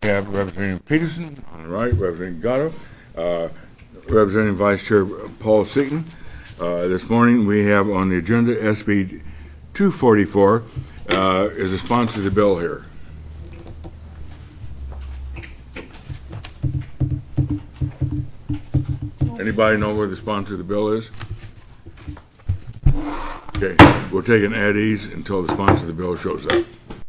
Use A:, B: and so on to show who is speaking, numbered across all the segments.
A: We have Representative Peterson on the right, Representative Gatto, Representative Vice Chair Paul Seaton. This morning we have on the agenda SB 244 is the sponsor of the bill here. Anybody know where the sponsor of the bill is? Okay, we'll take an at ease until the sponsor of the bill shows up.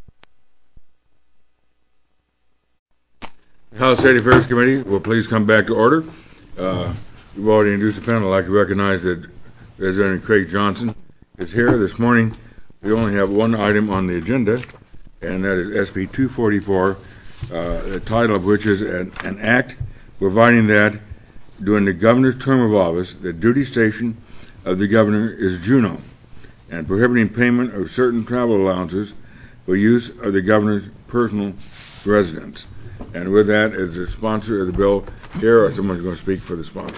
A: House State Affairs Committee will please come back to order. We've already introduced the panel. I'd like to recognize that Representative Craig Johnson is here. This morning we only have one item on the agenda, and that is SB 244, the title of which is an act providing that during the governor's term of office, the duty station of the governor is Juneau, and prohibiting payment of certain travel allowances for use of the governor's personal residence. And with that, is the sponsor of the bill here, or someone's going to speak for the sponsor?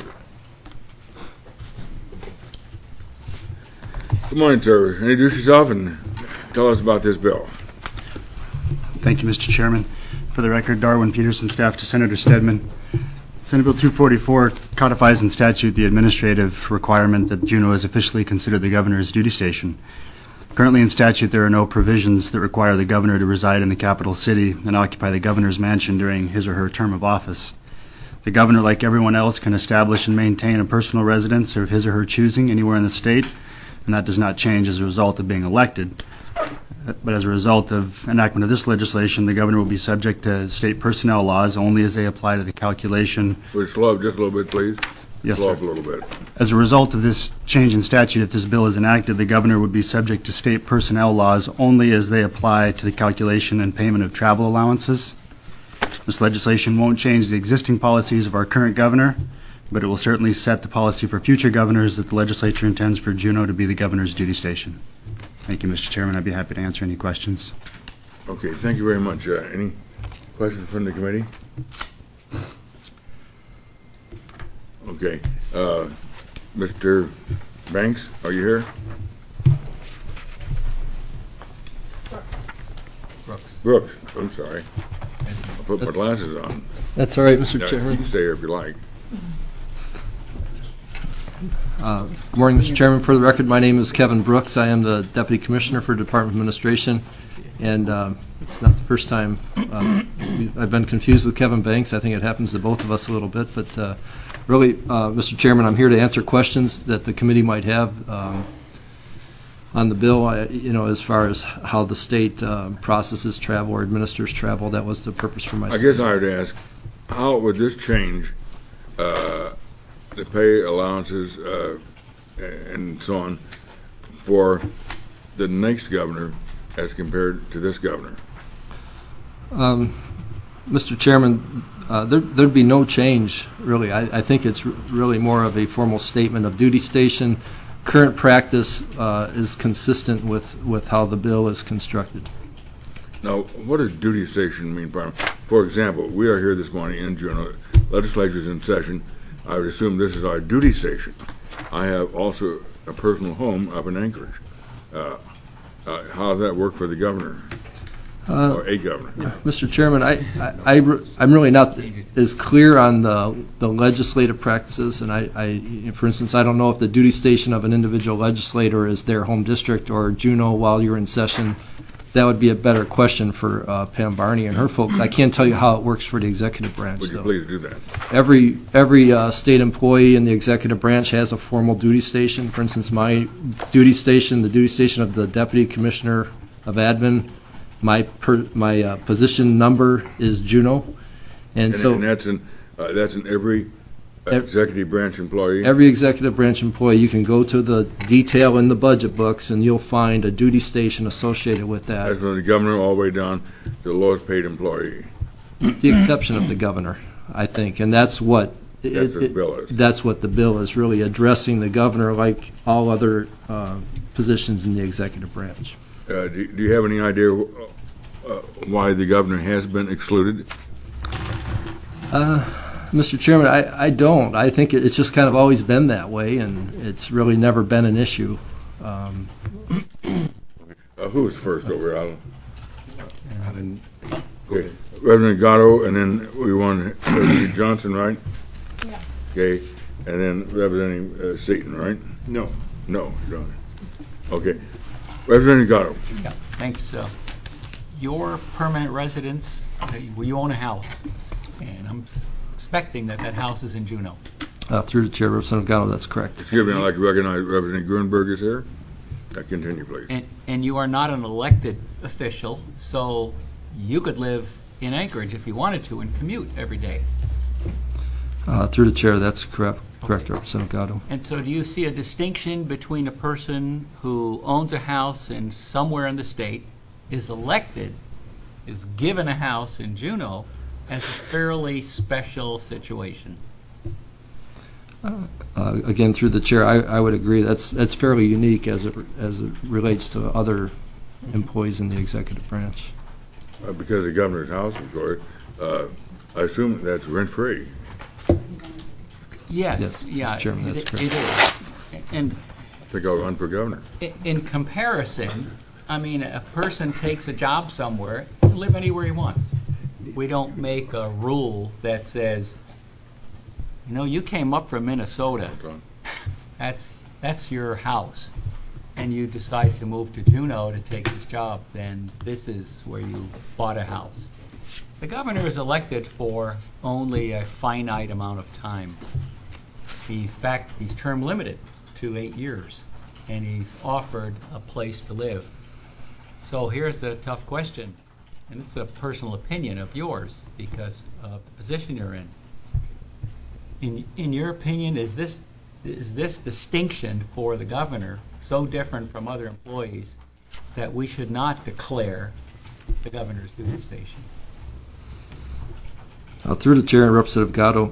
A: Good morning, sir. Introduce yourself and tell us about this bill.
B: Thank you, Mr. Chairman. For the record, Darwin Peterson, staff to Senator Stedman. Senate Bill 244 codifies in statute the administrative requirement that Juneau is officially considered the governor's duty station. Currently in statute, there are no provisions that require the governor to reside in the capital city and occupy the governor's mansion during his or her term of office. The governor, like everyone else, can establish and maintain a personal residence of his or her choosing anywhere in the state, and that does not change as a result of being elected. But as a result of enactment of this legislation, the governor will be subject to state personnel laws only as they apply to the calculation.
A: Would you slow up just a little bit, please?
B: Yes,
A: slow
B: sir.
A: up a little bit.
B: As a result of this change in statute, if this bill is enacted, the governor would be subject to state personnel laws only as they apply to the calculation and payment of travel allowances. This legislation won't change the existing policies of our current governor, but it will certainly set the policy for future governors that the legislature intends for Juneau to be the governor's duty station. Thank you, Mr. Chairman. I'd be happy to answer any questions.
A: Okay, thank you very much. Any questions from the committee? Okay. Mr. Banks, are you here? Brooks. I'm sorry. I'll put my glasses on.
C: That's all right, Mr. Chairman.
A: You can stay here if you like.
C: Good morning, Mr. Chairman. For the record, my name is Kevin Brooks. I am the Deputy Commissioner for Department of Administration, and it's not the first time I've been confused with Kevin Banks. I think it happens to both of us a little bit, but really, Mr. Chairman, I'm here to answer questions that the committee might have on the bill, as far as how the state processes travel or administers travel. That was the purpose for my
A: I guess I would ask, how would this change the pay allowances and so on for the next governor as compared to this governor?
C: Mr. Chairman, there'd be no change, really. I think it's really more of a formal statement of duty station. Current practice is consistent with how the bill is constructed.
A: Now, what does duty station mean? For example, we are here this morning in Juneau. Legislature is in session. I would assume this is our duty station. I have also a personal home up in Anchorage. How does that work for the governor? Or a governor?
C: Mr. Chairman, I'm really not as clear on the legislative practices, and for instance, I don't know if the duty station of an individual legislator is their home district or Juneau while you're in session. That would be a better question for Pam Barney and her folks. I can't tell you how it works for the executive branch.
A: Would you please do that?
C: Every state employee in the executive branch has a formal duty station. For instance, my duty station, the duty station of the Deputy Commissioner of Admin, my position number is Juneau, and
A: that's in every executive branch employee?
C: Every executive branch employee, you can go to the detail in the budget books and you'll find a duty station associated with that.
A: That's from the governor all the way down to the lowest paid employee?
C: The exception of the governor, I think, and that's what
A: the bill is.
C: That's what the bill is, really addressing the governor like all other positions in the executive branch.
A: Do you have any idea why the governor has been excluded?
C: Mr. Chairman, I don't. I think it's just kind of always been that way, and it's really never been an issue.
A: Who was first over?
D: Okay.
A: Representative Gatto, and then we want Representative Johnson, right?
D: Yeah.
A: Okay, and then Representative Seaton, right?
E: No.
A: No, you don't. Okay. Representative Gatto.
F: Yeah, thanks. Your permanent residence, you own a house, and I'm expecting that that house is in Juneau.
C: Through the chair, Representative Gatto, that's correct.
A: Excuse me, I'd like to recognize Representative Grunberg is here. Continue, please.
F: And you are not an elected official, so you could live in Anchorage if you wanted to and commute every day.
C: Through the chair, that's correct, Representative Gatto.
F: And so do you see a distinction between a person who owns a house in somewhere in the state, is elected, is given a house in Juneau, as a fairly special situation?
C: Again, through the chair, I would agree that's fairly unique as it relates to other employees in the executive branch.
A: Because the governor's house, of course, I assume that's rent-free.
F: Yes,
C: Yes,
F: yeah,
C: Mr. Chairman, that's correct.
F: it is. And
A: I think I'll run for governor.
F: in comparison, I mean, a person takes a job somewhere, he can live anywhere he wants. We don't make a rule that says, you know, you came up from Minnesota, that's your house, and you decide to move to Juneau to take this job, then this is where you bought a house. The governor is elected for only a finite amount of time. He's term limited to 8 years, and he's offered a place to live. So here's the tough question, and it's a personal opinion of yours because of the position you're in. In your opinion, is this distinction for the governor so different from other employees that we should not declare the governor's duty station?
C: Through the chair, Representative Gatto,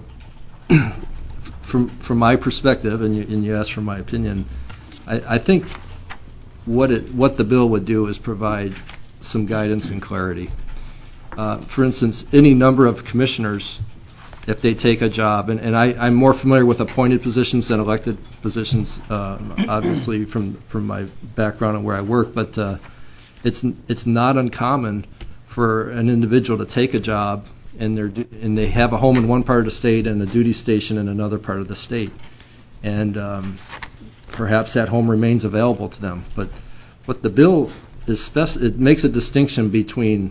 C: from my perspective, and you asked for my opinion, I think what the bill would do is provide some guidance and clarity. For instance, any number of commissioners, if they take a job, and I'm more familiar with appointed positions than elected positions, obviously from my background and where I work, but it's not uncommon for an individual to take a job and they have a home in one part of the state and a duty station in another part of the state, and perhaps that home remains available to them. But what the bill is it makes a distinction between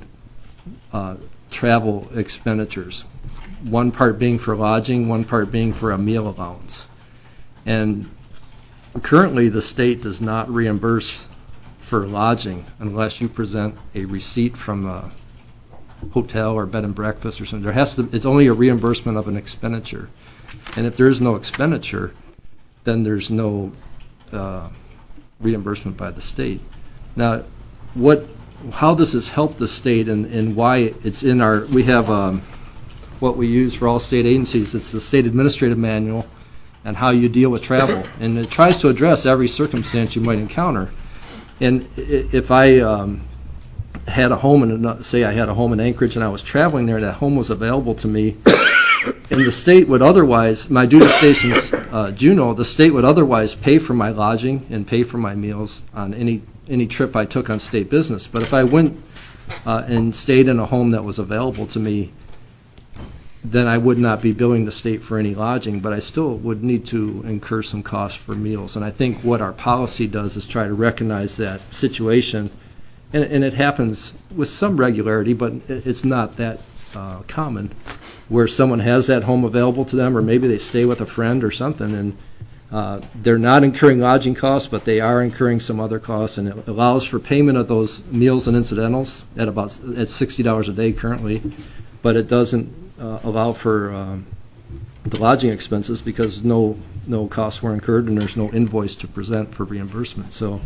C: travel expenditures, one part being for lodging, one part being for a meal allowance. And currently the state does not reimburse for lodging unless you present a receipt from a hotel or bed and breakfast or something. It's only a reimbursement of an expenditure. And if there is no expenditure, then there's no reimbursement by the state. Now, how this has helped the state and why it's in we have what we use for all state agencies. It's the State Administrative Manual and how you deal with travel. And it tries to address every circumstance you might encounter. And if I had a home, say I had a home in Anchorage and I was traveling there, that home was available to me, and the state would otherwise, my duty station's Juneau, the state would otherwise pay for my lodging and pay for my meals on any trip I took on state business. But if I went and stayed in a home that was available to me, then I would not be billing the state for any lodging, but I still would need to incur some costs for meals. And I think what our policy does is try to recognize that situation, and it happens with some regularity, but it's not that common, where someone has that home available to them, or maybe they stay with a friend or something, and they're not incurring lodging costs, but they are incurring some other costs, and it allows for payment of those meals and incidentals at $60 a day currently, but it doesn't allow for the lodging expenses because no costs were incurred and there's no invoice to present for reimbursement. So,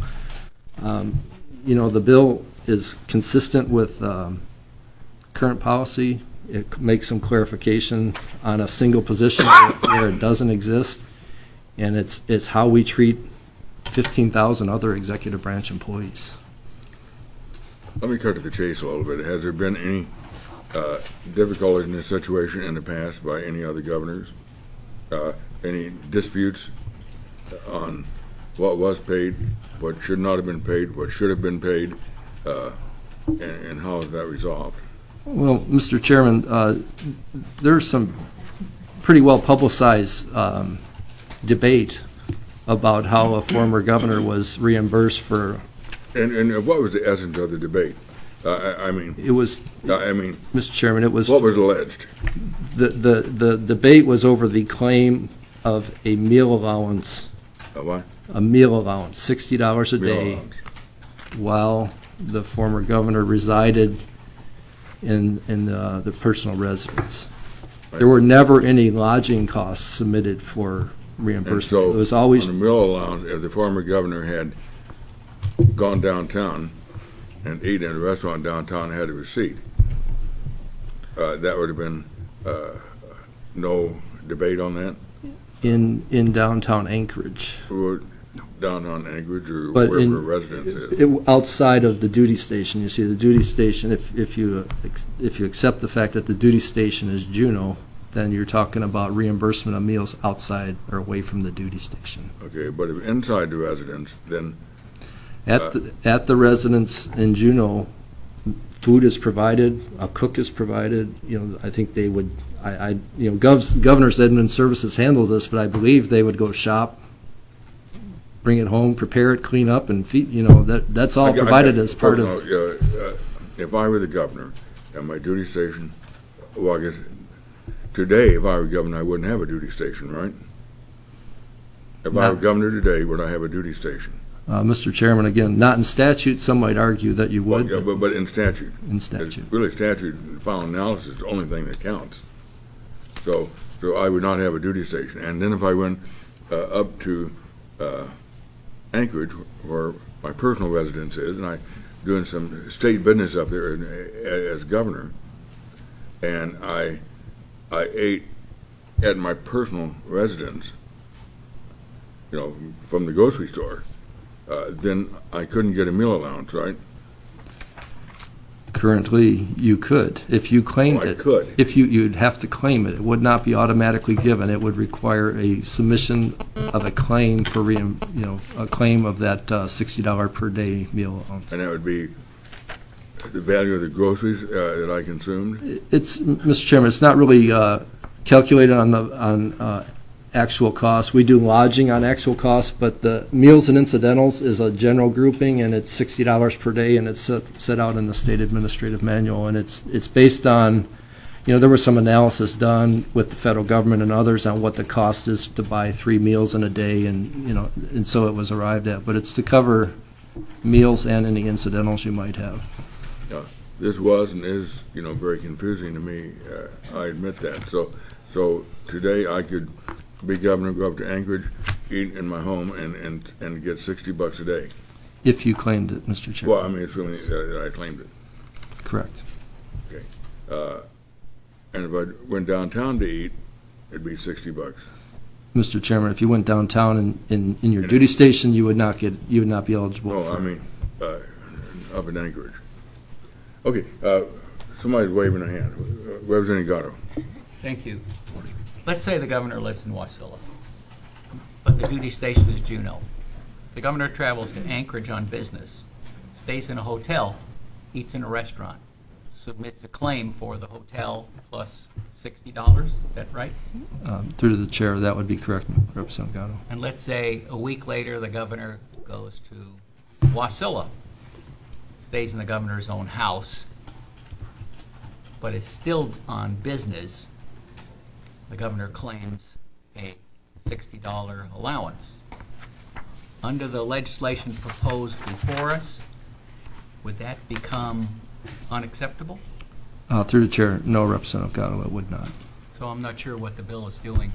C: the bill is consistent with current policy. It makes some clarification on a single position where it doesn't exist, and it's how we treat 15,000 other executive branch employees.
A: Let me cut to the chase a little bit. Has there been any difficulties in this situation in the past by any other governors? Any disputes on what was paid, what should not have been paid, what should have been paid, and how is that resolved?
C: Well, Mr. Chairman, there's some pretty well publicized debate about how a former governor was reimbursed for.
A: And what was the essence of the debate?
C: It was, Mr. Chairman, it was.
A: What was alleged?
C: The debate was over the claim of a meal allowance.
A: A what?
C: A meal allowance, $60 a
A: Meal
C: day,
A: allowance.
C: while the former governor resided in the personal residence.
A: Right.
C: There were never any lodging costs submitted for
A: And
C: reimbursement.
A: so,
C: It was always,
A: on the meal allowance, if the former governor had gone downtown and eaten in a restaurant downtown and had a receipt, that would have been no debate on that?
C: in downtown Anchorage,
A: Or downtown Anchorage or
C: But
A: wherever
C: in-
A: a residence is?
C: outside of the duty station. You see, the duty station, if you accept the fact that the duty station is Juneau, then you're talking about reimbursement of meals outside or away from the duty station.
A: Okay, but if inside the residence, then,
C: At the residence in Juneau, food is provided, a cook is provided. I think they would. Governor's Admin Services handles this, but I believe they would go shop, bring it home, prepare it, clean up, and feed. That's all provided as part of.
A: If I were the governor at my duty station, well, I guess today, if I were governor, I wouldn't have a duty station, right? If I were governor today, would I have a duty station?
C: Mr. Chairman, again, not in statute. Some might argue that you would.
A: Well, yeah, but in statute.
C: In statute.
A: It's really statute, final analysis is the only thing that counts. So I would not have a duty station. And then if I went up to Anchorage, where my personal residence is, and I'm doing some state business up there as governor, and I ate at my personal residence, from the grocery store, then I couldn't get a meal allowance, right?
C: Currently, you could, if you claimed
A: I
C: it.
A: could.
C: If you'd have to claim it. It would not be automatically given. It would require a submission of a claim for a claim of that $60 per day meal allowance.
A: And that would be the value of the groceries that I consumed?
C: Mr. Chairman, it's not really calculated on actual costs. We do lodging on actual costs, but the meals and incidentals is a general grouping, and it's $60 per day, and it's set out in the state administrative manual, and it's based on, there was some analysis done with the federal government and others on what the cost is to buy 3 meals in a day, and so it was arrived at, but it's to cover meals and any incidentals you might have.
A: This was and is, very confusing to me. I admit that. So today I could be governor, go up to Anchorage, eat in my home, and get $60 a day.
C: If you claimed it, Mr. Chairman.
A: Well, it's really that I claimed it.
C: Correct.
A: Okay. And if I went downtown to eat, it'd be $60.
C: Mr. Chairman, if you went downtown in your duty station, you would not be eligible.
A: No, up in Anchorage. Okay. Somebody's waving a hand. Representative Gatto.
F: Thank you. Let's say the governor lives in Wasilla, but the duty station is Juneau. The governor travels to Anchorage on business, stays in a hotel, eats in a restaurant, submits a claim for the hotel plus $60. Is that right?
C: Through the chair, that would be correct, Representative Gatto.
F: And let's say a week later the governor goes to Wasilla, stays in the governor's own house, but is still on business. The governor claims a $60 allowance. Under the legislation proposed before us, would that become unacceptable?
C: Through the chair, no, Representative Gatto, it would not.
F: So I'm not sure what the bill is doing.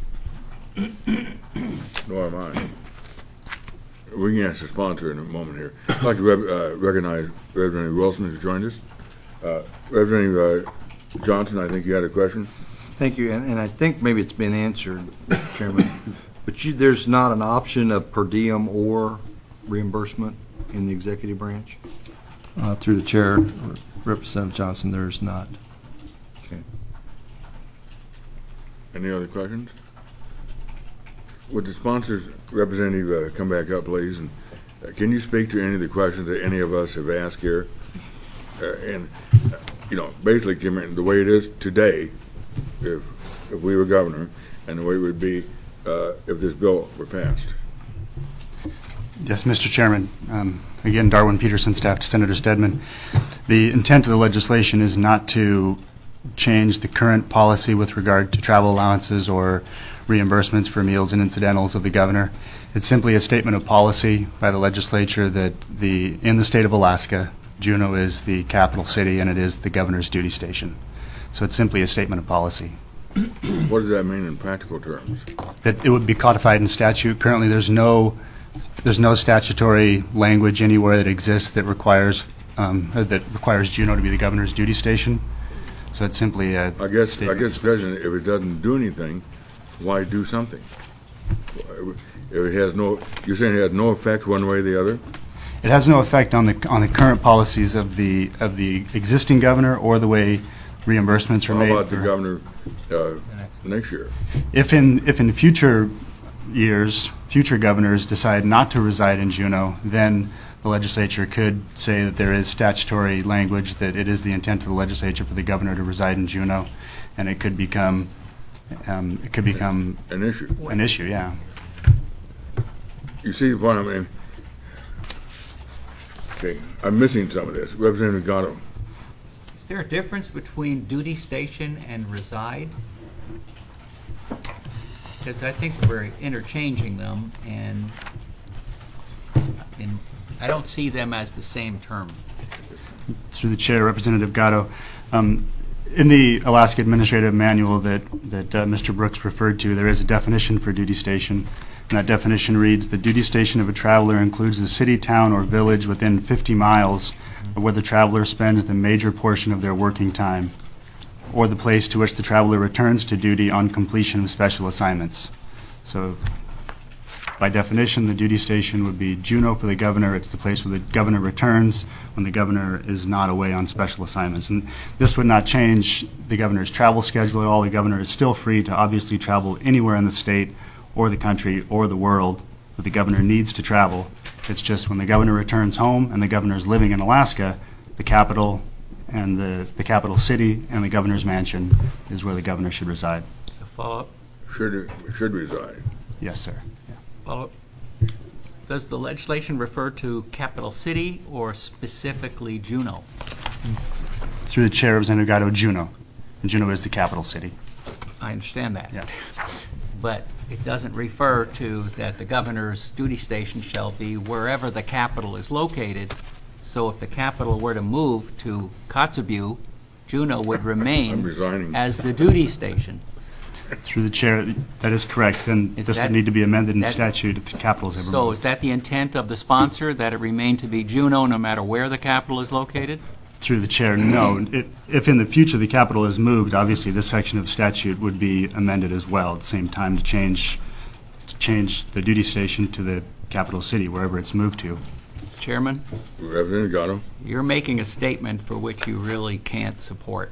A: Nor am I. We can ask the sponsor in a moment here. I'd like to recognize Representative Wilson who's joined us. Representative Johnson, I think you had a question.
D: Thank you, and I think maybe it's been answered, Mr. Chairman, but there's not an option of per diem or reimbursement in the executive branch?
C: Through the chair, Representative Johnson, there is not.
D: Okay.
A: Any other questions? Would the sponsors representative come back up, please? And can you speak to any of the questions that any of us have asked here? And basically came in the way it is today, if we were governor, and the way it would be if this bill were passed.
B: Yes, Mr. Chairman. Again, Darwin Peterson, staff to Senator Stedman. The intent of the legislation is not to change the current policy with regard to travel allowances or reimbursements for meals and incidentals of the governor. It's simply a statement of policy by the legislature that in the state of Alaska, Juneau is the capital city and it is the governor's duty station. So it's simply a statement of policy.
A: What does that mean in practical terms?
B: That it would be codified in statute. Currently, there's no statutory language anywhere that exists that requires Juneau to be the governor's duty station. So it's simply a
A: I guess,
B: statement.
A: if it doesn't do anything, why do something? If it has you're saying it has no effect one way or the other?
B: It has no effect on the current policies of the existing governor or the way reimbursements are made.
A: How about the governor next year?
B: If in future years, future governors decide not to reside in Juneau, then the legislature could say that there is statutory language that it is the intent of the legislature for the governor to reside in Juneau, and it could become
A: an issue.
B: An issue, yeah.
A: You see what I mean? Okay, I'm missing some of this. Representative Gatto.
F: Is there a difference between duty station and reside? Because I think we're interchanging them, and I don't see them as the same term.
B: Through the chair, Representative Gatto. In the Alaska Administrative Manual that Mr. Brooks referred to, there is a definition for duty station. And that definition reads, the duty station of a traveler includes the city, town, or village within 50 miles where the traveler spends the major portion of their working time, or the place to which the traveler returns to duty on completion of special assignments. So by definition, the duty station would be Juneau for the governor. It's the place where the governor returns when the governor is not away on special assignments. And this would not change the governor's travel schedule at all. The governor is still free to obviously travel anywhere in the state or the country or the world that the governor needs to travel. It's just when the governor returns home and the governor is living in Alaska, the capital and the capital city and the governor's mansion is where the governor should reside.
F: A follow-up?
A: Should reside.
B: Yes, sir.
F: Follow-up. Does the legislation refer to capital city or specifically Juneau?
B: Through the chair, Representative Gatto, Juneau. And Juneau is the capital city.
F: I understand that.
B: Yeah.
F: But it doesn't refer to that the governor's duty station shall be wherever the capital is located. So if the capital were to move to Kotzebue, Juneau would
A: I'm
F: remain
A: resigning.
F: as the duty station.
B: Through the chair, that is correct. Then
F: Is
B: this
F: that-
B: would need to be amended in
F: that-
B: statute if the capital is ever
F: So
B: moved.
F: is that the intent of the sponsor, that it remain to be Juneau no matter where the capital is located?
B: Through the chair, no. If in the future the capital is moved, obviously this section of statute would be amended as well at the same time to change the duty station to the capital city, wherever it's moved to.
F: Mr. Chairman,
A: Representative Gatto.
F: you're making a statement for which you really can't support.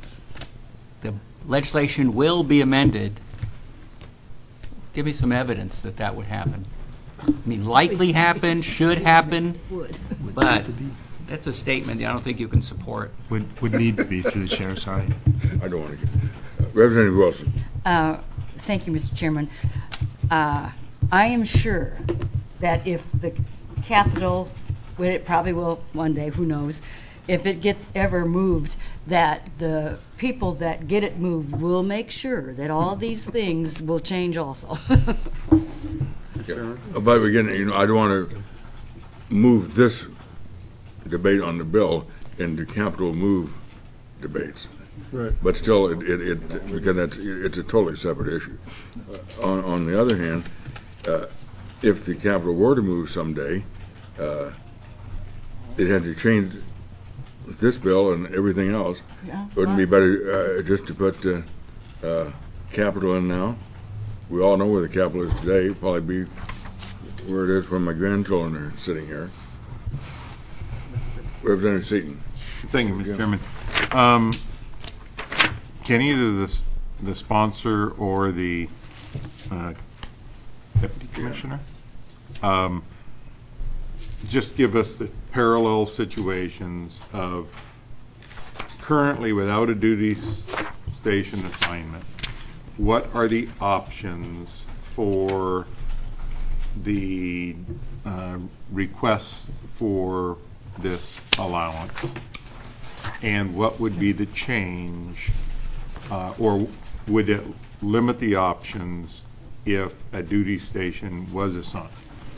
F: The legislation will be amended. Give me some evidence that that would happen. I mean, likely happen, should happen,
E: Would.
F: but that's a statement I don't think you can support.
B: Would need to be through the chair, sorry.
A: I don't want to get Representative Wilson.
E: Thank you, Mr. Chairman. I am sure that if the capital, well, it probably will one day, who knows, if it gets ever moved, that the people that get it moved will make sure that all these things will change also.
A: Yeah. But again, I don't want to move this debate on the bill into capital move debates.
G: Right.
A: But still, because it's a totally separate issue. On the other hand, if the capital were to move someday, it had to change this bill and everything else.
E: Yeah,
A: Wouldn't it be better just to put capital in now? We all know where the capital is today. Probably be where it is when my grandchildren are sitting here. Representative Seaton.
G: Thank you, Mr. Chairman. Can either the sponsor or the deputy commissioner just give us the parallel situations of currently without a duty station assignment, what are the options for the requests for this allowance? And what would be the change, or would it limit the options if a duty station was assigned?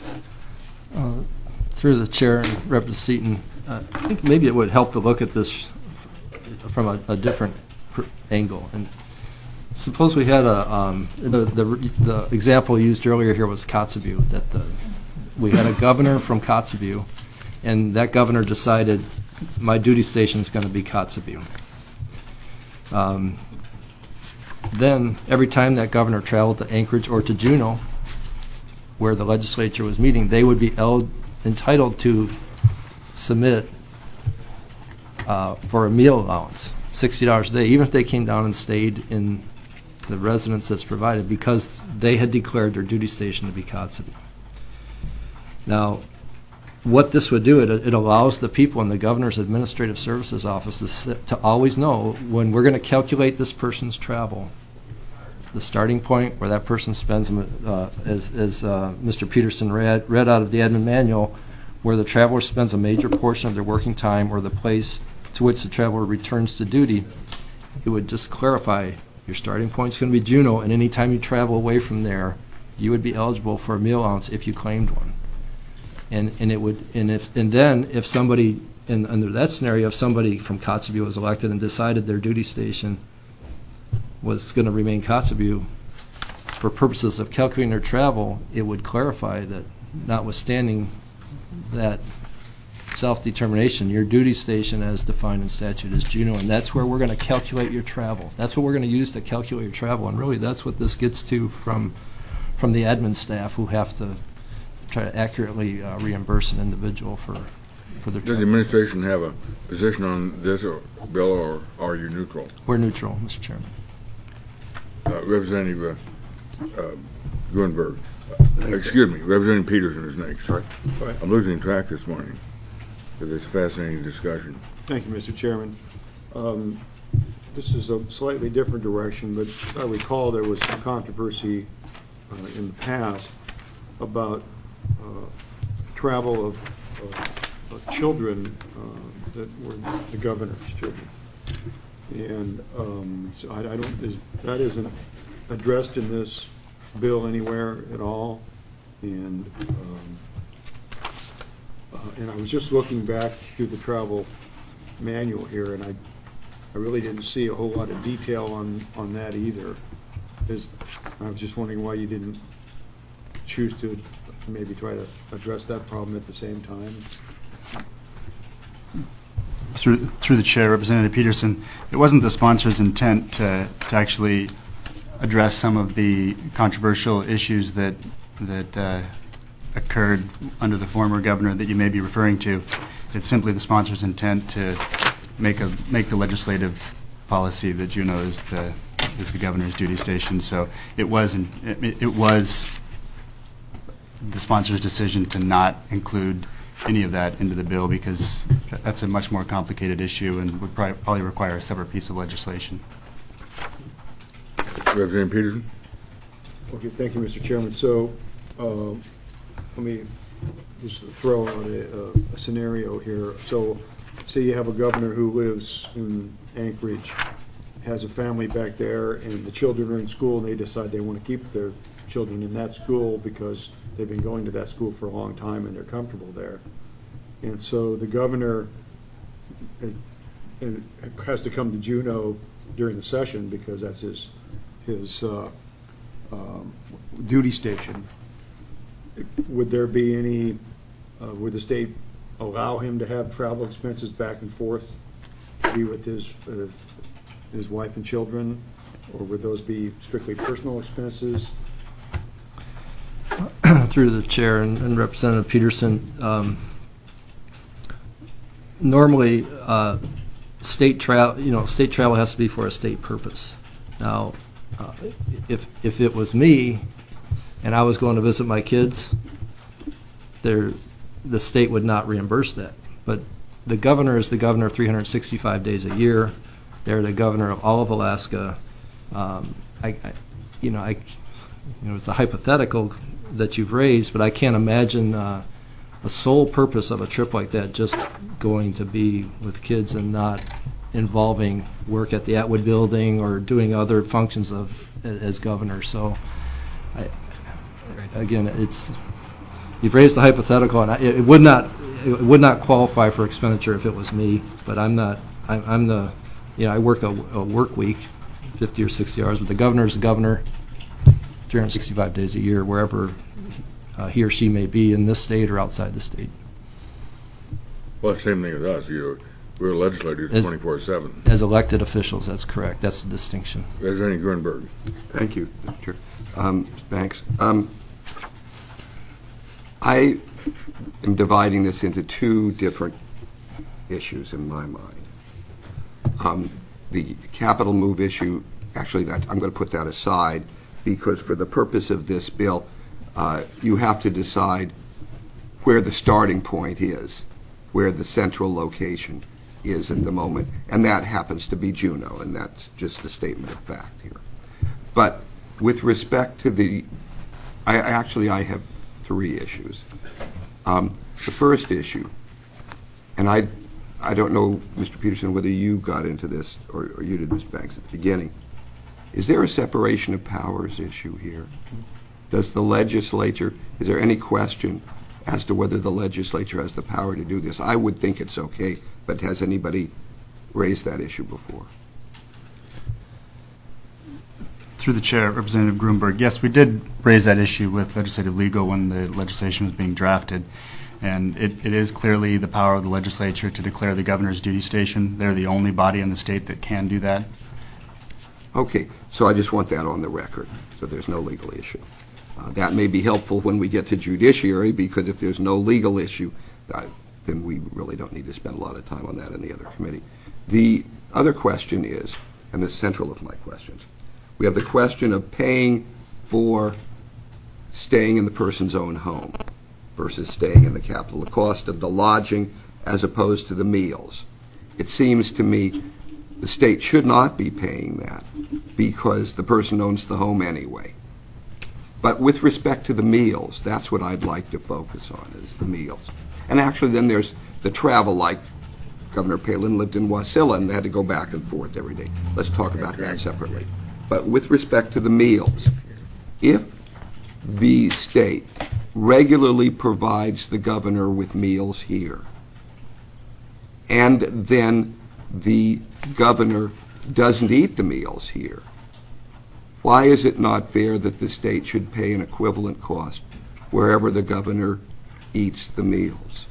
C: Through the chair and Representative Seaton, I think maybe it would help to look at this from a different angle. And suppose we had the example used earlier here was Kotzebue, that we had a governor from Kotzebue, and that governor decided my duty station is going to be Kotzebue. Then every time that governor traveled to Anchorage or to Juneau, where the legislature was meeting, they would be entitled to submit for a meal allowance, $60 a day, even if they came down and stayed in the residence that's provided, because they had declared their duty station to be Kotzebue. Now, what this would do, it allows the people in the Governor's Administrative Services Office to always know when we're going to calculate this person's travel, the starting point where that person spends, as Mr. Peterson read out of the admin manual, where the traveler spends a major portion of their working time or the place to which the traveler returns to duty. It would just clarify your starting point is going to be Juneau, and any time you travel away from there, you would be eligible for a meal allowance if you claimed one. And then if somebody, under that scenario, if somebody from Kotzebue was elected and decided their duty station was going to remain Kotzebue, for purposes of calculating their travel, it would clarify that notwithstanding that self-determination, your duty station as defined in statute is Juneau, and that's where we're going to calculate your travel. That's what we're going to use to calculate your travel, and really that's what this gets to from the admin staff who have to try to accurately reimburse an individual for their
A: Does the
C: travel.
A: administration have a position on this bill, or are you neutral?
C: We're neutral, Mr. Chairman.
A: Representative Gruenberg. Excuse me, Representative Peterson is next.
H: Sorry.
A: I'm losing track this morning of this fascinating discussion.
H: Thank you, Mr. Chairman. This is a slightly different direction, but I recall there was some controversy in the past about travel of children that were the governor's children. And so that isn't addressed in this bill anywhere at all. And I was just looking back through the travel manual here, and I really didn't see a whole lot of detail on that either. I was just wondering why you didn't choose to maybe try to address that problem at the same time.
B: Through the chair, Representative Peterson, it wasn't the sponsor's intent to actually address some of the controversial issues that occurred under the former governor that you may be referring to. It's simply the sponsor's intent to make the legislative policy that Juneau is the governor's duty station. So it was the sponsor's decision to not include any of that into the bill, because that's a much more complicated issue and would probably require a separate piece of legislation.
A: Representative Peterson?
H: Okay, thank you, Mr. Chairman. So let me just throw out a scenario here. So say you have a governor who lives in Anchorage, has a family back there, and the children are in school, and they decide they want to keep their children in that school because they've been going to that school for a long time and they're comfortable there. And so the governor has to come to Juneau during the session because that's his duty station. Would there be any, would the state allow him to have travel expenses back and forth to be with his wife and children, or would those be strictly personal expenses?
C: Through the chair and Representative Peterson, normally state travel has to be for a state purpose. Now, if it was me and I was going to visit my kids, the state would not reimburse that. But the governor is the governor 365 days a year. They're the governor of all of Alaska. It's a hypothetical that you've raised, but I can't imagine the sole purpose of a trip like that just going to be with kids and not involving work at the Atwood Building or doing other functions as governor. So, you've raised the hypothetical, and it would not qualify for expenditure if it was me. But I'm not. I work a work week, 50 or 60 hours, but the governor is the governor, 365 days a year, wherever he or she may be in this state or outside the state.
A: Well, same thing with us. We're legislators 24/7.
C: As elected officials, that's correct. That's the distinction.
A: Representative Grunberg.
I: Thank you, Mr. Chair. Mr. Banks, I am dividing this into two different issues in my mind. The capital move issue, actually, I'm going to put that aside because for the purpose of this bill, you have to decide where the starting point is, where the central location is at the moment, and that happens to be Juneau, and that's just a statement of fact here. But with respect to I have three issues. The first issue, and I don't know, Mr. Peterson, whether you got into this or you did, Mr. Banks, at the beginning. Is there a separation of powers issue here? Does the legislature, is there any question as to whether the legislature has the power to do this? I would think it's okay, but has anybody raised that issue before?
B: Through the chair, Representative Grunberg, yes, we did raise that issue with legislative legal when the legislation was being drafted. And it is clearly the power of the legislature to declare the governor's duty station. They're the only body in the state that can do that.
I: Okay, so I just want that on the record, so there's no legal issue. That may be helpful when we get to judiciary, because if there's no legal issue, then we really don't need to spend a lot of time on that in the other committee. The other question is, and the central of my questions, we have the question of paying for staying in the person's own home versus staying in the capital, the cost of the lodging as opposed to the meals. It seems to me the state should not be paying that because the person owns the home anyway. But with respect to the meals, that's what I'd like to focus on, is the meals. And actually then there's the travel, like Governor Palin lived in Wasilla and they had to go back and forth every day. Let's talk about that separately. But with respect to the meals, if the state regularly provides the governor with meals here, and then the governor doesn't eat the meals here, why is it not fair that the state should pay an equivalent cost wherever the governor eats the meals?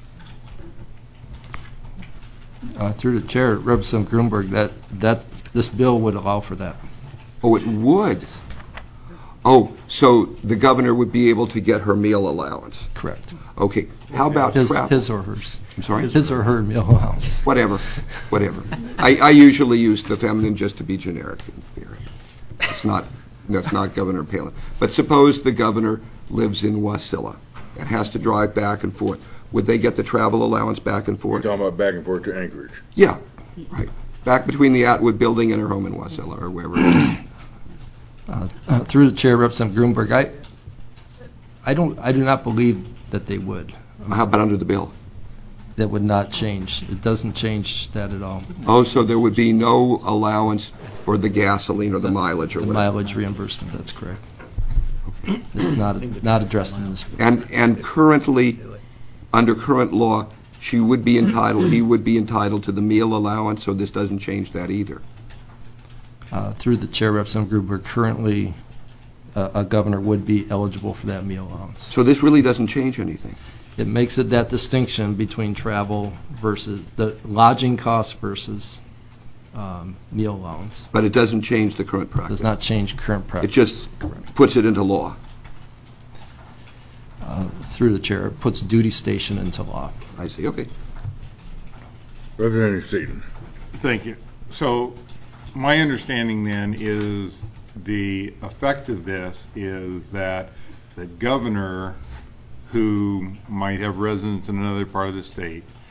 C: Through the chair, Representative Grunberg, that this bill would allow for that.
I: Oh, it would? Oh, so the governor would be able to get her meal allowance?
C: Correct.
I: Okay. How about travel?
C: His or hers.
I: I'm sorry?
C: His or her meal allowance.
I: Whatever. I usually use the feminine just to be generic in theory. That's not Governor Palin. But suppose the governor lives in Wasilla and has to drive back and forth. Would they get the travel allowance back and forth?
A: You're talking about back and forth to Anchorage.
I: Yeah, right. Back between the Atwood Building and her home in Wasilla or wherever it is.
C: Through the chair, Representative Grunberg, I do not believe that they would.
I: How about under the bill?
C: That would not change. It doesn't change that at all.
I: Oh, so there would be no allowance for the gasoline or the mileage or
C: the
I: whatever?
C: Mileage reimbursement, that's correct. It's not addressed in this bill.
I: And currently, under current law, he would be entitled to the meal allowance, so this doesn't change that either.
C: Through the chair, Representative Grunberg, currently a governor would be eligible for that meal allowance.
I: So this really doesn't change anything?
C: It makes it that distinction between travel versus the lodging costs versus meal allowance.
I: But it doesn't change the current practice?
C: Does not change current practice.
I: It just puts it into law?
C: Through the chair, it puts duty station into law.
I: I see, okay.
A: Representative Seaton.
G: Thank you. So my understanding then is the effect of this is that the governor, who might have residence in another part of the state,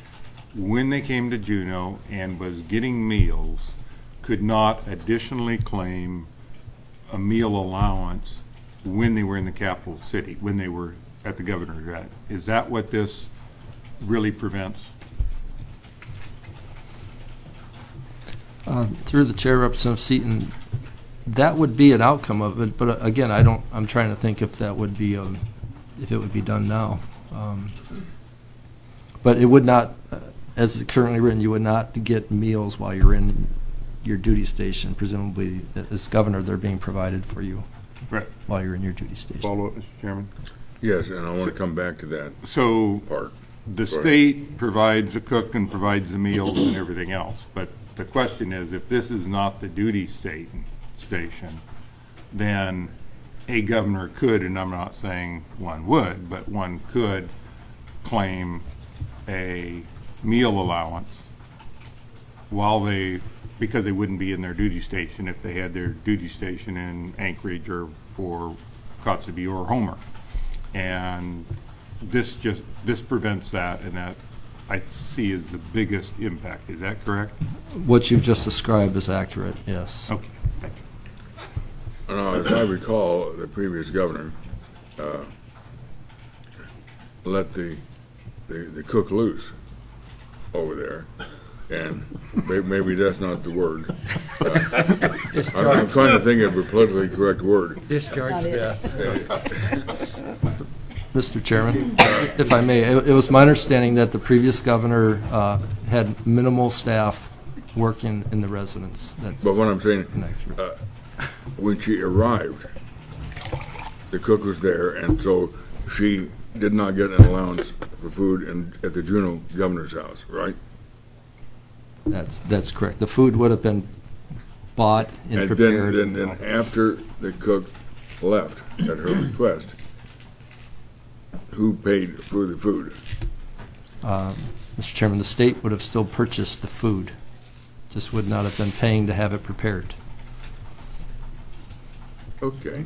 G: when they came to Juneau and was getting meals, could not additionally claim a meal allowance when they were in the capital city, when they were at the governor's vet. Is that what this really prevents?
C: Through the chair, Representative Seaton, that would be an outcome of it, but again, I'm trying to think if that would be, if it would be done now. But it would not, as it's currently written, you would not get meals while you're in your duty station. Presumably, as governor, they're being provided for you
G: Right.
C: while you're in your duty station.
G: Follow up, Mr. Chairman?
A: Yes, and I want to come back to that
G: So
A: part.
G: the state provides a cook and provides the meals and everything else, but the question is, if this is not the duty station, then a governor could, and I'm not saying one would, but one could claim a meal allowance because they wouldn't be in their duty station if they had their duty station in Anchorage or Kotzebue or Homer. And this prevents that, and that I see as the biggest impact. Is that correct?
C: What you've just described is accurate, yes.
G: Okay, thank you.
A: Now, if I recall, the previous governor let the cook loose over there, and maybe that's not the word. I'm trying to think of a politically correct word.
F: Discharge.
E: Yeah.
C: Mr. Chairman, if I may, it was my understanding that the previous governor had minimal staff working in the residence.
A: But what I'm saying,
C: Inaccurate.
A: when she arrived, the cook was there, and so she did not get an allowance for food at the Juneau governor's house, right?
C: That's correct. The food would have been bought and prepared.
A: And then after the cook left at her request, who paid for the food?
C: Mr. Chairman, the state would have still purchased the food, just would not have been paying to have it prepared.
A: Okay.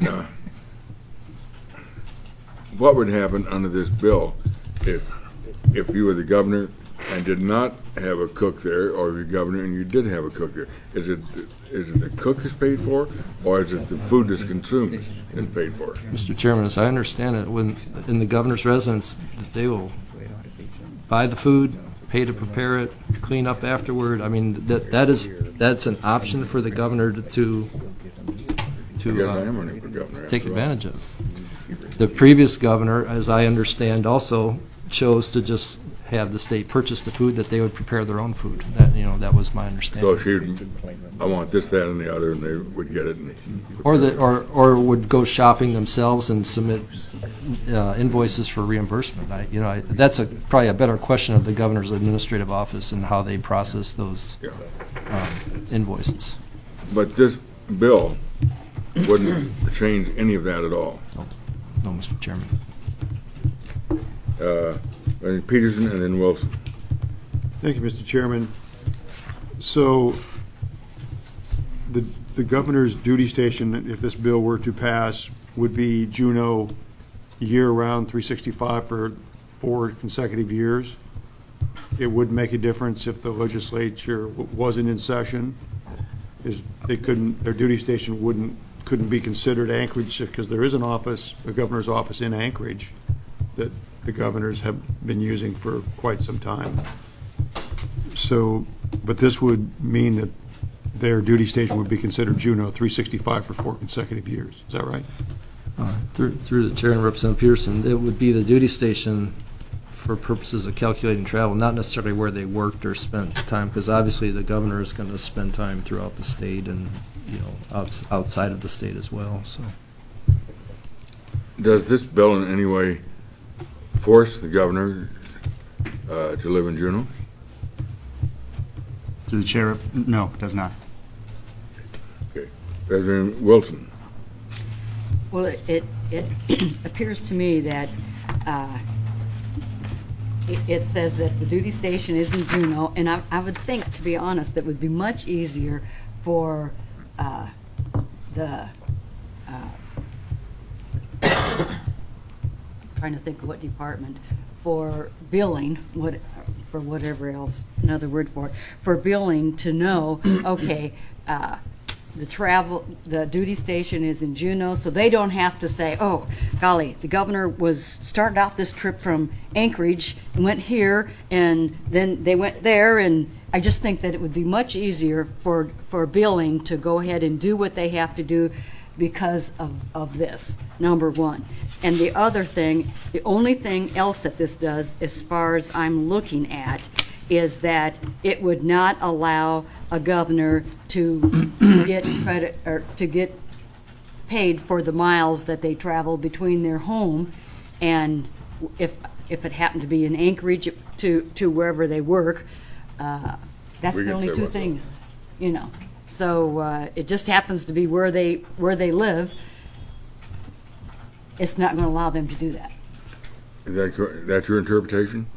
A: What would happen under this bill if you were the governor and did not have a cook there, or you're governor and you did have a cook there? Is it the cook that's paid for, or is it the food that's consumed and paid for?
C: Mr. Chairman, as I understand it, when in the governor's residence, they will buy the food, pay to prepare it, clean up afterward. I mean, that's an option for the governor to
A: I guess I am running for governor.
C: take
A: after all.
C: advantage of. The previous governor, as I understand, also chose to just have the state purchase the food, that they would prepare their own food. That was my understanding.
A: So I want this, that, and the other, and they would get it.
C: Or would go shopping themselves and submit invoices for reimbursement. That's probably a better question of the governor's administrative office and how they process those invoices.
A: But this bill wouldn't change any of that at all.
C: No, Mr. Chairman.
A: And Peterson and then Wilson.
H: Thank you, Mr. Chairman. So the governor's duty station, if this bill were to pass, would be Juneau year-round 365 for 4 consecutive years. It would make a difference if the legislature wasn't in session. Their duty station couldn't be considered Anchorage, because there is an office, the governor's office in Anchorage, that the governors have been using for quite some time. So, but this would mean that their duty station would be considered Juneau 365 for 4 consecutive years. Is that right?
C: Through the chair and Representative Peterson, it would be the duty station for purposes of calculating travel, not necessarily where they worked or spent time, because obviously the governor is going to spend time throughout the state and outside of the state as well. So,
A: Does this bill in any way force the governor to live in Juneau?
B: Through the chair, no, it does not.
A: Okay. President Wilson.
E: Well, it appears to me that it says that the duty station is in Juneau, and I would think, to be honest, that would be much easier for trying to think of what department, for billing, for for whatever else, another word for it, for billing to know, okay, the duty station is in Juneau, so they don't have to say, oh, golly, the governor started out this trip from Anchorage and went here, and then they went there, and I just think that it would be much easier for billing to go ahead and do what they have to do because of this, number one. And the other thing, the only thing else that this does, as far as I'm looking at, is that it would not allow a governor to get credit or to get paid for the miles that they travel between their home and if it happened to be in Anchorage to wherever they work. That's the only two things, you know. So it just happens to be where they live. It's not going to allow them to do that.
A: Is that correct? That's your interpretation?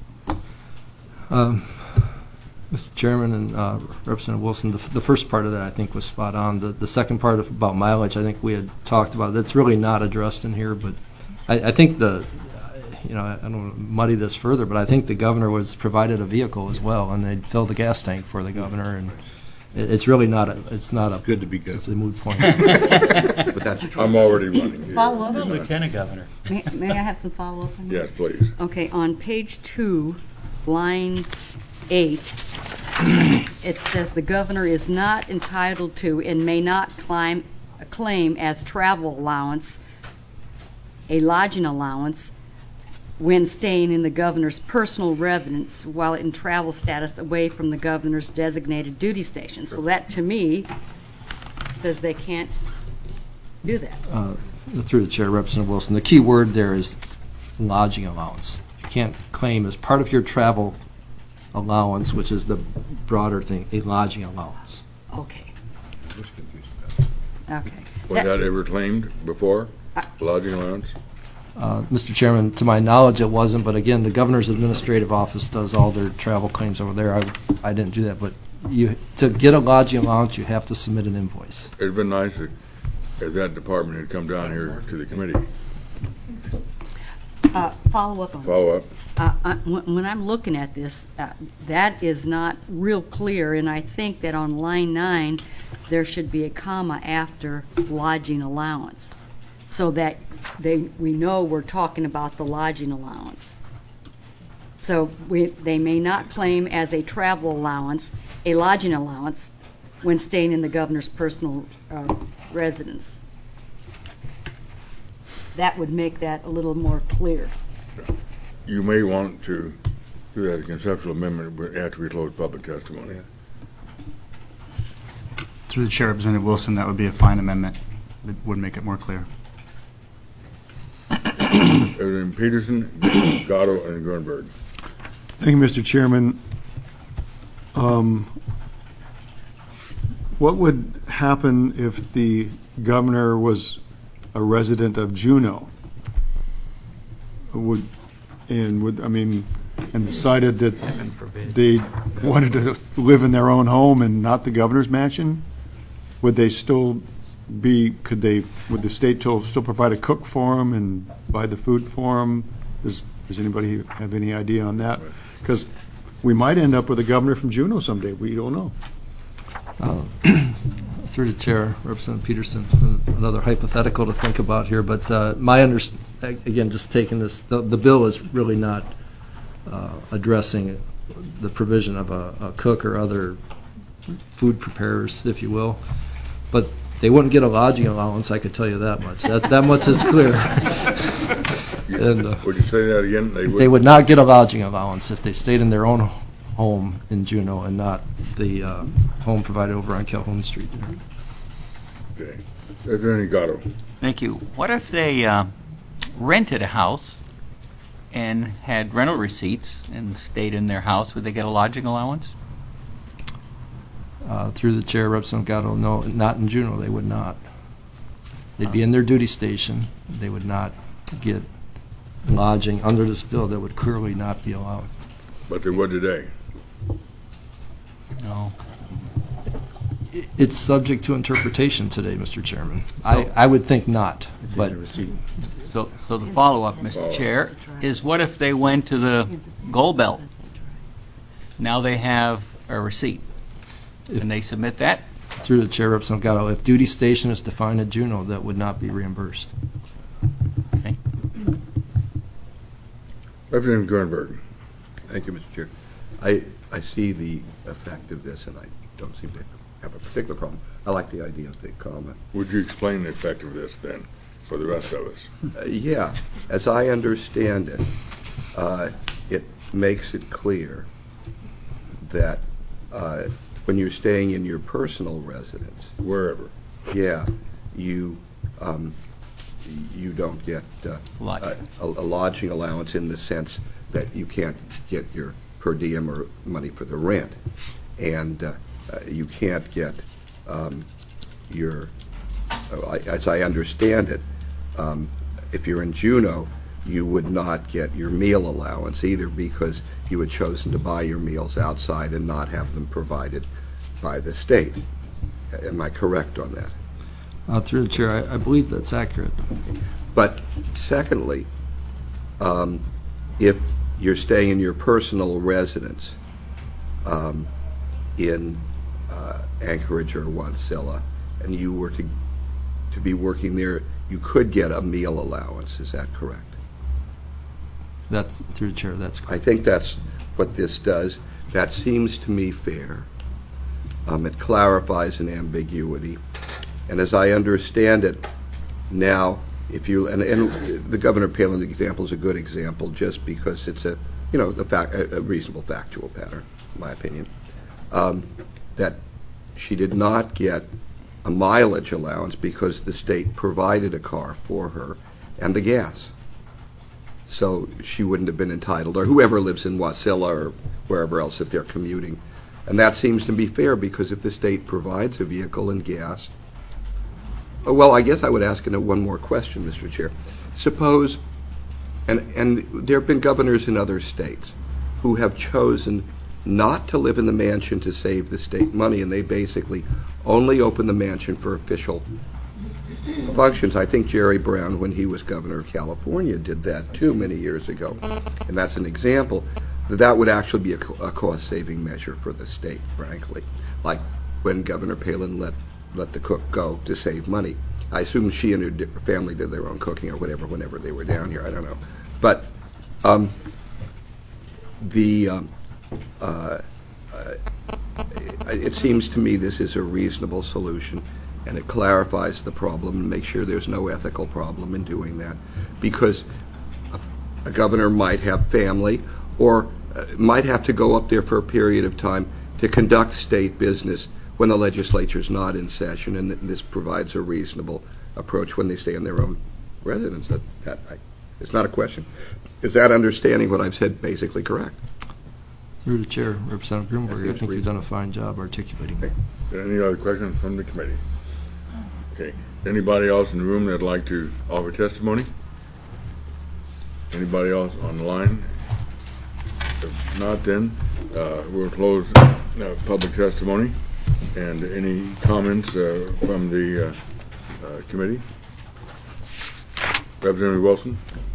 C: Mr. Chairman and Representative Wilson, the first part of that I think was spot on. The second part about mileage, I think we had talked about. That's really not addressed in here, but I think I don't want to muddy this further, but I think the governor was provided a vehicle as well, and they'd fill the gas tank for the governor, and it's really not a
I: Good to be good.
C: It's a moot point.
I: But that's true.
A: I'm already running here.
E: Follow up?
F: Lieutenant Governor.
E: May I have some follow-up on that?
A: Yes, please.
E: Okay, on page 2, line 8, it says the governor is not entitled to and may not claim as travel allowance a lodging allowance when staying in the governor's personal residence while in travel status away from the governor's designated duty station. So that, to me, says they can't do that.
C: Through the chair, Representative Wilson, the key word there is lodging allowance. You can't claim as part of your travel allowance, which is the broader thing, a lodging allowance.
E: Okay.
I: I was confused about that.
E: Okay.
A: Was that ever claimed before? Lodging allowance?
C: Mr. Chairman, to my knowledge, it wasn't, but again, the governor's administrative office does all their travel claims over there. I didn't do that, but to get a lodging allowance, you have to submit an invoice.
A: It'd been nice if that department had come down here to the committee.
E: Follow up on that.
A: Follow up.
E: When I'm looking at this, that is not real clear, and I think that on line 9, there should be a comma after lodging allowance, so that we know we're talking about the lodging allowance. So they may not claim as a travel allowance a lodging allowance when staying in the governor's personal residence. That would make that a little more clear.
A: You may want to do that as a conceptual amendment after we close public testimony.
B: Through the chair, Representative Wilson, that would be a fine amendment. It would make it more clear.
A: Representative Peterson, Gatto, and Grunberg.
H: Thank you, Mr. Chairman. What would happen if the governor was a resident of Juneau? And decided that they wanted to live in their own home and not the governor's mansion? Would they still be? Would the state still provide a cook for them and buy the food for them? Does anybody have any idea on that? Because we might end up with a governor from Juneau someday. We don't know.
C: Through the chair, Representative Peterson, another hypothetical to think about here, but again, just taking this, the bill is really not addressing the provision of a cook or other food preparers, if you will, but they wouldn't get a lodging allowance, I could tell you that much. That much is clear. And,
A: would you say that again?
C: They would not get a lodging allowance if they stayed in their own home in Juneau and not the home provided over on Calhoun Street.
A: Okay. Representative Gatto.
F: Thank you. What if they rented a house and had rental receipts and stayed in their house? Would they get a lodging allowance?
C: Through the chair, Representative Gatto, no, not in Juneau, they would not. They'd be in their duty station. They would not get lodging under this bill. That would clearly not be allowed.
A: But they would today.
F: No.
C: It's subject to interpretation today, Mr. Chairman. I would think not, but
F: So the follow-up, Mr. Chair, is what if they went to the Gold Belt Now they have a receipt. And they submit that.
C: Through the chair, Representative Gatto, if duty station is defined at Juneau, that would not be reimbursed.
F: Okay.
A: Representative Gernberg.
I: Thank you, Mr. Chair. I see the effect of this, and I don't seem to have a particular problem. I like the idea of the comment.
A: Would you explain the effect of this then for the rest of us?
I: Yeah, as I understand it, it makes it clear that when you're staying in your personal residence,
A: Wherever.
I: yeah, you don't get
F: Lodging.
I: a lodging allowance in the sense that you can't get your per diem or money for the rent, and you can't get as I understand it, if you're in Juneau, you would not get your meal allowance either because you had chosen to buy your meals outside and not have them provided by the state. Am I correct on that?
C: Through the chair, I believe that's accurate.
I: But secondly, if you're staying in your personal residence in Anchorage or Wasilla, and you were to be working there, you could get a meal allowance. Is that correct?
C: That's through the chair. That's correct.
I: I think that's what this does. That seems to me fair. It clarifies an ambiguity, and as I understand it now, if you and the Governor Palin example is a good example, just because it's a reasonable factual pattern, in my opinion, that she did not get a mileage allowance because the state provided a car for her and the gas. So she wouldn't have been entitled, or whoever lives in Wasilla or wherever else if they're commuting. And that seems to be fair because if the state provides a vehicle and gas, well, I guess I would ask one more question, Mr. Chair. Suppose, and there have been governors in other states who have chosen not to live in the mansion to save the state money, and they basically only open the mansion for official functions. I think Jerry Brown, when he was governor of California, did that too many years ago. And that's an example that would actually be a cost-saving measure for the state, frankly, like when Governor Palin let the cook go to save money. I assume she and her family did their own cooking or whatever whenever they were down here. I don't know. But it seems to me this is a reasonable solution, and it clarifies the problem and makes sure there's no ethical problem in doing that, because a governor might have family or might have to go up there for a period of time to conduct state business when the legislature's not in session, and this provides a reasonable approach when they stay in their own residence. It's not a question. Is that understanding what I've said basically correct?
C: Through the chair, Representative Grunberg, I think you've done a fine job articulating.
I: Okay.
A: Any other questions from the committee? Okay. Anybody else in the room that'd like to offer testimony? Anybody else on the line? If not, then we'll close public testimony. And any comments from the committee? Representative Wilson?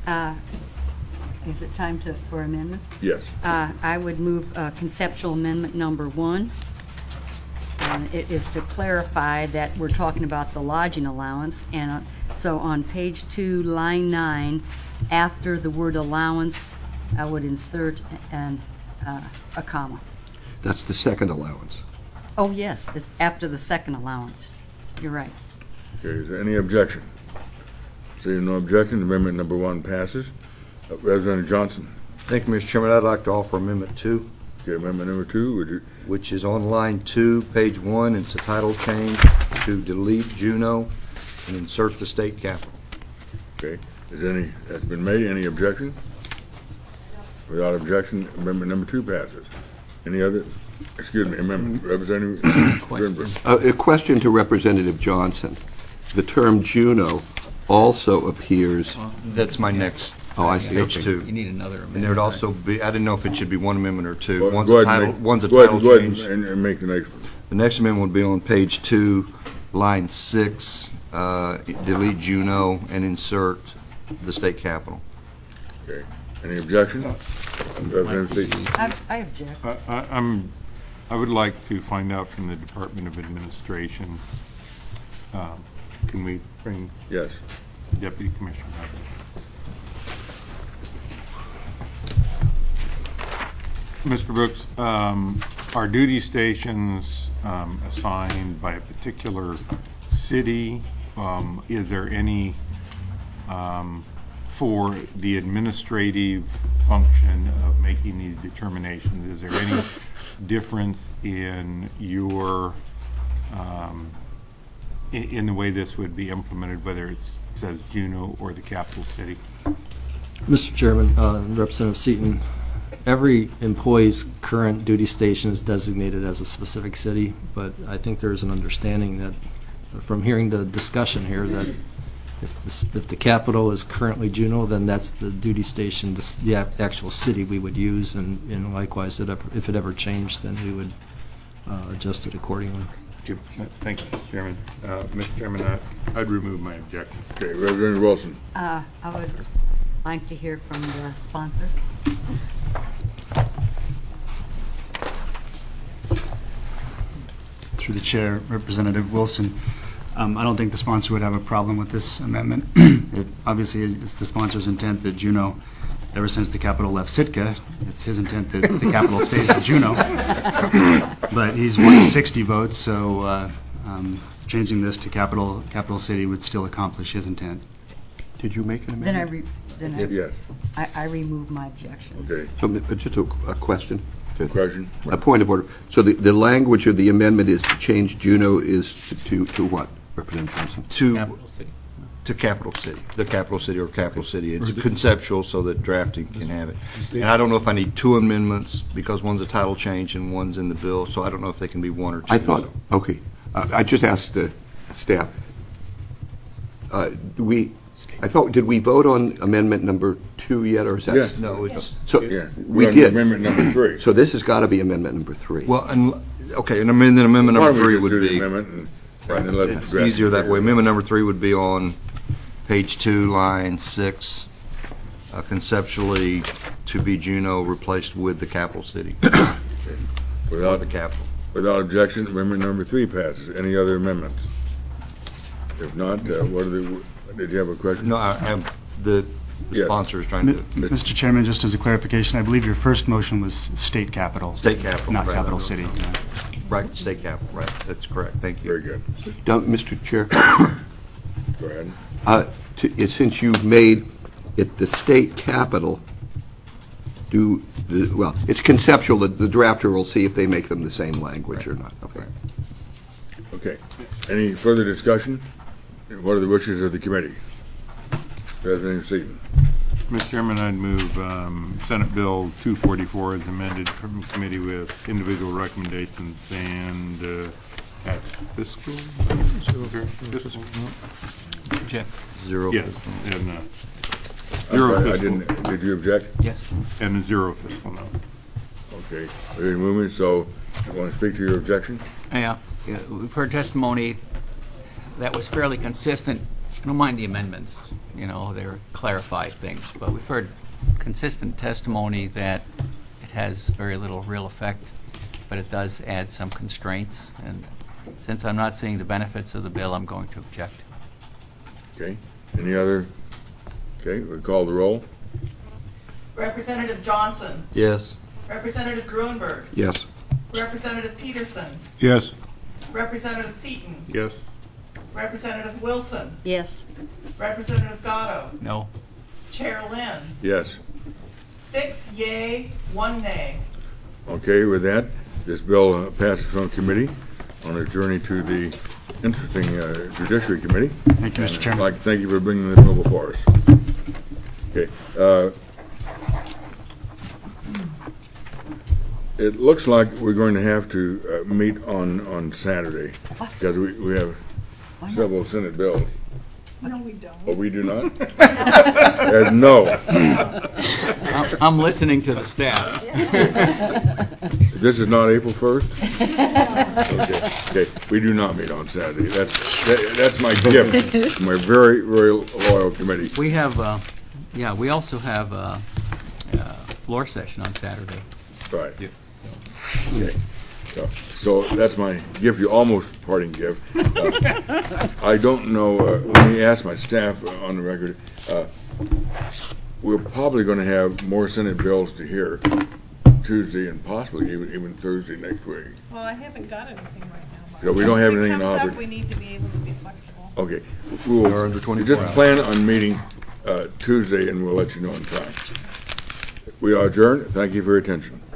E: Is it time for amendments?
A: Yes.
E: I would move conceptual amendment number 1. And it is to clarify that we're talking about the lodging allowance. And so on page 2, line 9, after the word allowance, I would insert a comma.
I: That's the second allowance.
E: Oh, yes, it's after the second allowance. You're right.
A: Okay, is there any objection? Seeing no objection, amendment number 1 passes. Representative Johnson.
D: Thank you, Mr. Chairman. I'd like to offer Amendment 2,
A: Okay, amendment number 2, would you?
D: which is on line 2, page 1. It's a title change to delete Juneau and insert the state capital.
A: Okay, has been made, any objection? Without objection, amendment number 2 passes. Any other, amendment, Representative Grunberg.
I: A question to Representative Johnson. The term Juneau also appears.
D: That's my next.
I: Oh, I see.
D: Page
I: Okay.
D: 2.
F: You need another amendment.
D: And there would also be, I didn't know if it should be one amendment or two.
A: Go
D: One's
A: ahead
D: a title,
A: and
D: one's a
A: go ahead
D: title
A: and-
D: change.
A: and make the next one.
D: The next amendment would be on page 2, line 6, delete Juneau and insert the state capital.
A: Okay, any objection? Representative Seaton.
E: I object.
G: I would like to find out from the Department of Administration, can we bring
A: Yes.
G: Deputy Commissioner up? Mr. Brooks, are duty stations assigned by a particular city? Is there any, for the administrative function of making these determinations, is there any difference in your, in the way this would be implemented, whether it says Juneau or the capital city?
C: Mr. Chairman, Representative Seaton, every employee's current duty station is designated as a specific city, but I think there's an understanding that, from hearing the discussion here, that if the capital is currently Juneau, then that's the duty station, the actual city we would use, and likewise, if it ever changed, then we would adjust it accordingly.
G: Thank you, Mr. Chairman. Mr. Chairman, I'd remove my objection.
A: Okay, Representative Wilson.
E: I would like to hear from the sponsor.
B: Through the chair, Representative Wilson. I don't think the sponsor would have a problem with this amendment. Obviously, it's the sponsor's intent that Juneau, ever since the capital left Sitka, it's his intent that the capital stays in Juneau. But he's won 60 votes, so changing this to capital city would still accomplish his intent.
I: Did you make an amendment?
A: Yes.
E: I remove my objection.
A: Okay.
I: So just a question.
A: Question?
I: A point of order. So the language of the amendment is to change Juneau is to what, Representative Johnson?
F: Capital city.
D: To capital city, the capital city or capital city. It's conceptual so that drafting can have it. And I don't know if I need two amendments because one's a title change and one's in the bill, so I don't know if they can be one or two.
I: I thought, okay. I just asked the staff. Did we vote on amendment number 2 yet, or is that?
A: Yes.
D: No, it's,
I: So
A: Yeah.
I: we
A: We're on
I: did.
A: Amendment number 3.
I: So this has got to be amendment number 3.
D: well, okay, and then amendment
A: Why
D: number
A: don't we
D: 3
A: just
D: would
A: do the
D: be,
A: amendment and then let
D: yeah,
A: the draft
D: easier that
A: figure
D: way.
A: it out.
D: Amendment number 3 would be on page 2, line 6, conceptually to be Juneau replaced with the capital city, or
A: Without
D: the capital.
A: Without objection, amendment number 3 passes. Any other amendments? If not, what are the, did you have a question?
D: No, I have, the
A: Yes.
D: sponsor is trying to,
B: Mr. Chairman, just as a clarification, I believe your first motion was state capital.
D: state capital.
B: Not
D: right.
B: capital city. Yeah.
D: Right, state capital, right, that's correct, thank you.
A: Very good.
I: Mr. Chair,
A: Go ahead.
I: since you've made it the state capital, well, it's conceptual. The drafter will see if they make them the same language or not. Okay.
A: Okay. Any further discussion? What are the wishes of the committee? Representative Seaton.
G: Mr. Chairman, I'd move Senate Bill 244 as amended from committee with individual recommendations and at fiscal? Fiscal?
F: Object.
D: Zero.
G: Yes, and
A: I'm
G: zero
A: sorry, I
G: fiscal.
A: didn't, did you object?
F: Yes.
G: And a zero fiscal note.
A: Okay. We didn't move it, so you want to speak to your objection?
F: Yeah, we've heard testimony that was fairly consistent. I don't mind the amendments, they're clarified things, but we've heard consistent testimony that it has very little real effect, but it does add some constraints, and since I'm not seeing the benefits of the bill, I'm going to object.
A: Okay. Any other? Okay, we call the roll.
J: Representative Johnson.
D: Yes.
J: Representative Gruenberg.
I: Yes.
J: Representative Peterson.
G: Yes.
J: Representative Seaton.
G: Yes.
J: Representative Wilson.
E: Yes.
J: Representative Gatto.
F: No.
J: Chair Lynn.
A: Yes.
J: 6 yea, 1 nay.
A: Okay, with that, this bill passes from committee on a journey to the interesting Judiciary Committee.
B: Thank you, Mr.
A: I'd
B: Chairman.
A: like to thank you for bringing this bill before us. Okay. It looks like we're going to have to meet on Saturday because we have several Senate bills.
J: No, we don't.
A: Oh, we do not? No.
F: I'm listening to the staff.
A: This is not April 1st? Okay. We do not meet on Saturday. That's my gift to my very, very loyal committee.
F: We have, we also have floor session on Saturday.
A: Right. Okay. So that's my gift, you almost parting gift. I don't know, let me ask my staff on the record. We're probably going to have more Senate bills to hear Tuesday and possibly even Thursday next week.
J: Well, I haven't got anything right now, Mark.
A: No, we don't have anything in
J: If it comes
A: offer.
J: up, we need to be able to be flexible.
A: Okay. We'll
D: Or under 24
A: just
D: hours.
A: plan on meeting Tuesday and we'll let you know in time. We are adjourned. Thank you for your attention.